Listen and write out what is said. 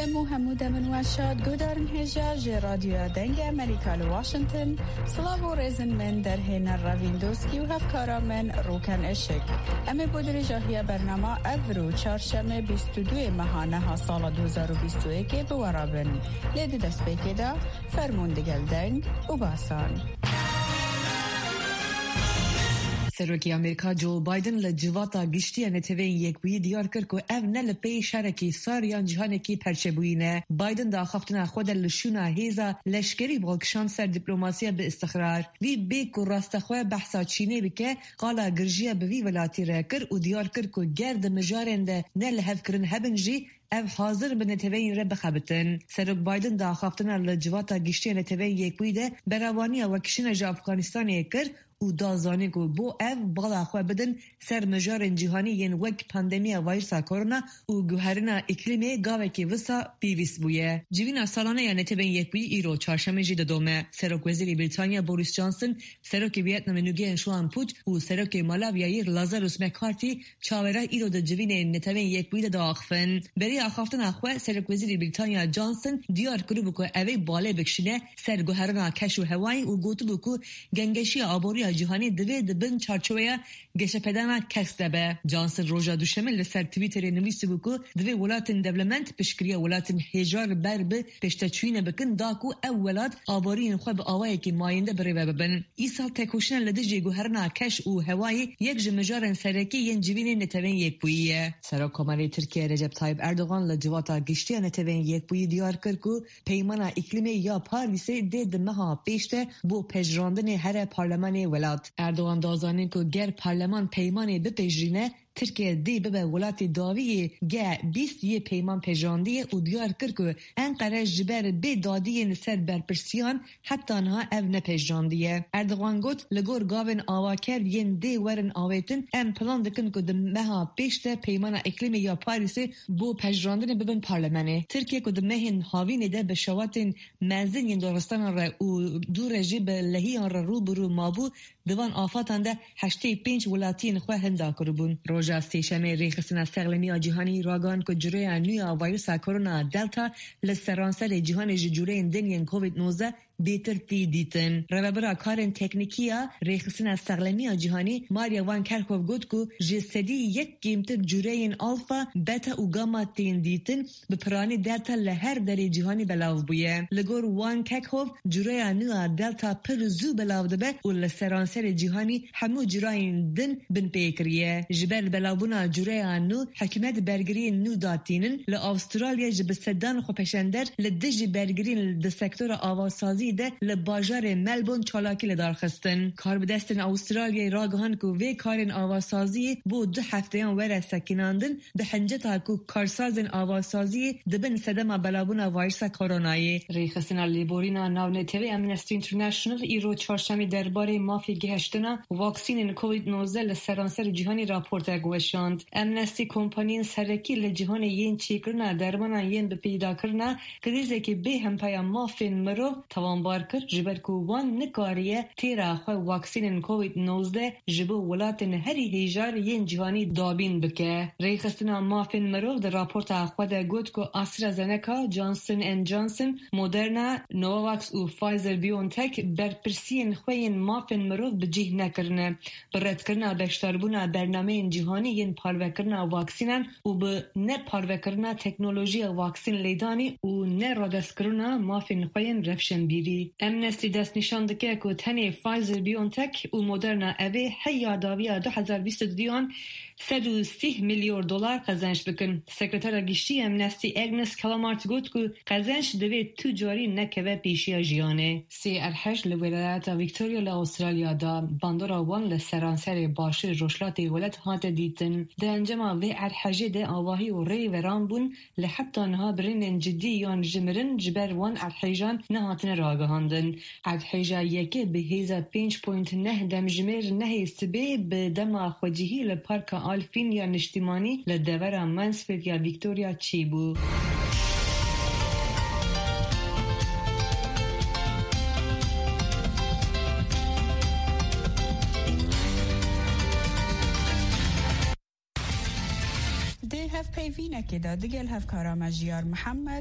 دمو همو دمن واشاد گودارن هجا جه رادیو دنگ امریکا لواشنطن سلاو و رزن من در هنر راویندوسکی و هفکارا من روکن اشک امی بودر جاهی برنامه افرو چارشمه 22 ماهانه ها سال 2021 بورابن لید دست بکیده فرمون دگل دنگ و باسان سروکی امریکا جو بایدن لجواتا گشتی نتوین یک بوی دیار کرد که او نه لپی شرکی ساریان جهان کی پرچبوینه بایدن دا خفتنا خود لشونا هیزا لشکری بلکشان سر دیپلماسیا به استقرار وی بیک و راستخواه بحثا چینه بکه قالا گرژیا به وی ولاتی را کرد و دیار کرد که گرد مجارنده نه لحف کرن هبنجی او حاضر به نتوین را بخبتن. سروک بایدن دا خفتنا لجواتا گشتی نتوین یک بوی ده براوانی وکشن جا افغانستان کرد و دازانی که بو او بالا خواه بدن سر مجار جهانی ین وک پاندمی ویروس کرونا و گوهرنا اقلیمی گاوه که وسا پیویس بویه. جوینا سالانه یا نتبین یک بوی ایرو چهارشنبه جید دومه. سروک وزیر بریتانیا بوریس جانسون، سروک ویتنام نوگین شوان پوچ و سروک مالاوی لازاروس مکارتی چاوره ایرو د جوین نتبین یک بوی د آخفن. بری آخفتن اخوه سروک وزیر بریتانیا جانسون دیار کرد بکو اوی باله بکشنه سر گوهرنا کش و هوایی و گوتو بکو گنگشی آبوری جهانی دوید بن چارچوبه گشه پدانا کسته به. جانسون روژا دوشمه لسر تویتر نویسی بکو دوی ولاتن دولمنت پشکریه ولاتن هجار بر به پشتچوینه بکن داکو او ولات آبارین خواه به آوائه که ماینده بریوه ببن. ای سال تکوشن لدجی گوهرنا کش و هوایی یک جمجارن سرکی ین جوین نتوین یک بوییه. سرا کماری ترکیه رجب طایب اردوغان لجواتا گشتی نتوین یک بویی دیار کرد که پیمانا اقلیمی یا پاریسه دید مها پیشته بو پجراندن هر پارلمانی ولات. اردوغان دازانین که گر پارلمان پیمانی بپیجرینه ترکیه دی به ولات داوی گه 20 یه پیمان پیجاندیه و دیار کرد که انقره جبر به دادی سر برپرسیان حتی آنها او نپیجاندیه. اردوغان گوت لگور گاون آوا کرد ین دی ورن آویتن ام پلان دکن که دمها پیشته پیمان اقلیمی یا پاریسه بو پیجراندن ببن پارلمانه. ترکیه که دمهن هاوین ده به شواتن منزین ین دارستان را و دور جیب لحیان را رو برو مابو دوان آفاتان ده 85 ولاتین خواه هندا کربون. روژا سیشمه ریخستن سقلمی جهانی راگان که جوره نویا ویروس کرونا دلتا لسرانسل جهان جوره دنین کووید 19 بیتر دیدن. رهبر کارن تکنیکیا ریخستن سقلمی جهانی ماریا وان کرکوف گفت که جسدی یک قیمت جوره آلفا بتا و گاما تین دیدن به پرانی دلتا لهر در جهانی بلاو بویه. لگور وان کرکوف جوره نویا دلتا پرزو بلاو دبه و لسرانسل جهانی همو جراین دن بن پیکریه. جبل بلاوبونا جوره نو حکمت برگری نو داتینن لأسترالیا جبسدان خو پشندر لدج برگرین د سکتور آوازسازی ده لباجار ملبون چالاکی لدارخستن. کار بدستن استرالیا راگهان که وی کارن آوازسازی بو 2 هفته وره سکیناندن به حنجتا که کارسازن آوازسازی دبن صدما بلاوبونا ویروس کرونایی. ریخستن لیبورینا ناو تیوی امنستی اینترنشنل ایرو چهارشنبه درباره مافی گهشتنا واکسین کووید 19 لسرانسر جهانی راپورت گوشاند. امنستی کمپانین سرکی لجهان ین چیکرنا درمان ین به پیدا کرنا کریزه که به هم پایا مافین مرو توانبار کرد جبر که وان نکاریه تیرا خواه واکسین کووید 19 جبو ولاتن هری هیجار ین جهانی دابین بکه. ریخستنا مافین مرو در راپورت خواه ده گود که آسترازنکا، جانسون ان جانسون، مودرنا، نوواکس و فایزر بیونتک برپرسین خوین مافین مرو بجیه نکرنه. برد کرنا بشتربونا برنامه جهانی ین پاروکرنا واکسینن و به نه پاروکرنا تکنولوژی واکسین لیدانی و نه رادست کرنا مافین خوین رفشن بیری. امنستی دست نشان دکه که تنه فایزر بیونتک و مدرنا اوه هیا داویا 2022 $130 میلیون قزنش بکن. سکرتر گشتی امنستی اگنس کلامارت گفت که قزنش دوید تجاری نکوه پیشی جیانه. سی ارحج لولایت ویکتوریا لأسترالیا دا باندورا وان لسرانسر باشر روشلات ولت هات دیدن. ده انجام وی ارحجه ده آواهی و ری وران بون لحبت آنها برین جدی یان جمرن جبر وان ارحجان نهاتن راگهاندن. ارحجه یکی به هیزا 5.9 دم جمر نهی سبه به دم خوجهی لپارک آلفین یا نشتیمانی لدور منسفیلد یا ویکتوریا چی بو. ده هف پیوینه که دا دگل هف کارا مجیار محمد